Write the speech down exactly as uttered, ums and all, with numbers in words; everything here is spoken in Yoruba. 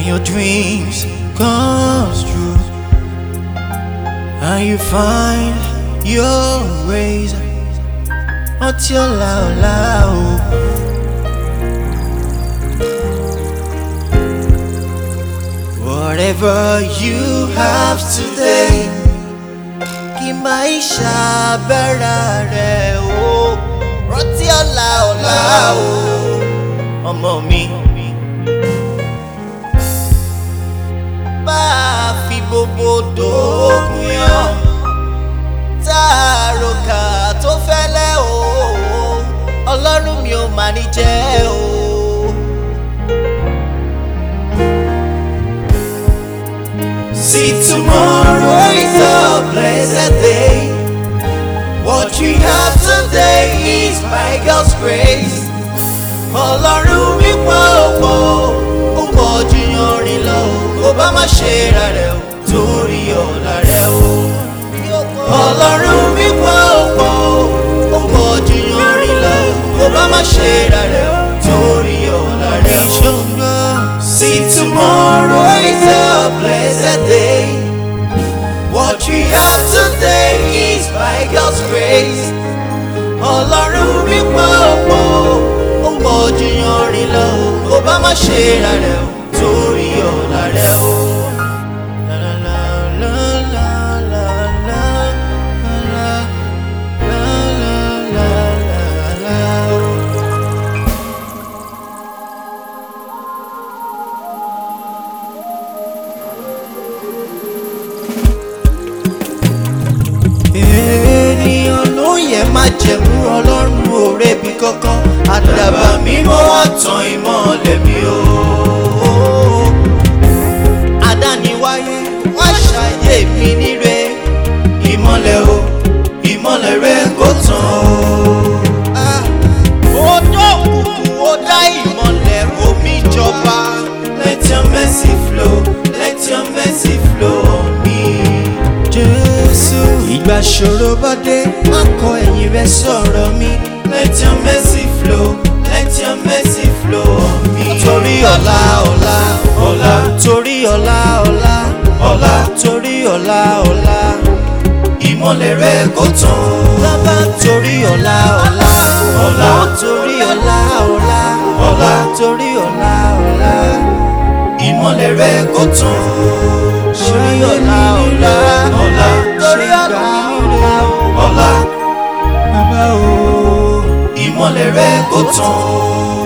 when your dreams comes true and you find your ways until loud, loud. Whatever you have today, kí maisha bẹ̀rẹ̀ rẹ̀ o, rántí ọ̀la ọ̀la o, ọmọ mi. Bá a fi gbogbo dòókun yan, tá a ròkà tó fẹ́lẹ́ o, Ọlọ́run mi ò mà ní jẹ́ o. See, tomorrow is a blessed day. What we have today is by God's grace. Ọlọ́run mi pọ̀ pọ̀, ó pọ̀ jù yanrìn lọ. Kò bá má ṣe ra rẹ̀ o, torí ọ̀la rẹ̀ o. Ọlọ́run mi pọ̀ pọ̀, ó pọ̀ jù yanrìn lọ. Kò bá má ṣe ra rẹ̀ o, torí ọ̀la rẹ̀ o. See, tomorrow is a blessed day. What we have today is by God's grace. Ọlọ́run mi pọ̀ pọ̀, ó pọ̀ jù yanrìn lọ. Kò bá má ṣe ra rẹ̀ o, torí ọ̀la rẹ̀ o. Ènìyàn ló yẹ má jẹ̀mú Ọlọ́run òre bí kankan, àdàbà mímọ́ ọ̀tàn ìmọ̀lẹ̀ mi o. Àdániwáyé wá ṣàyè mi níre, ìmọ̀lẹ̀ o, ìmọ̀lẹ̀ rẹ kò tàn o. Odò òkùnkùn ó dá ìmọ̀lẹ̀ omi jọba. Let your mercy flow, let your mercy flow on me. Jésù, ìgbà ṣòro bá dé, má kọ ẹ̀yìn rẹ sọ̀rọ̀ mi. Let your mercy flow, let your mercy flow on me. Torí ọ̀la ọ̀la ọ̀la, torí ọ̀la ọ̀la ọ̀la, torí ọ̀la ọ̀la, ìmọ̀lẹ̀ rẹ kò tàn. Bàbá torí ọ̀la ọ̀la ọ̀la, torí ọ̀la ọ̀la ọ̀la, torí ọ̀la ọ̀la, ìmọ̀lẹ̀ rẹ kò tàn. Torí ọ̀la ọ̀la ọ̀la, torí ọ̀la ọ̀la ọ̀la, bàbá o, ìmọ̀lẹ̀ rẹ kò tàn.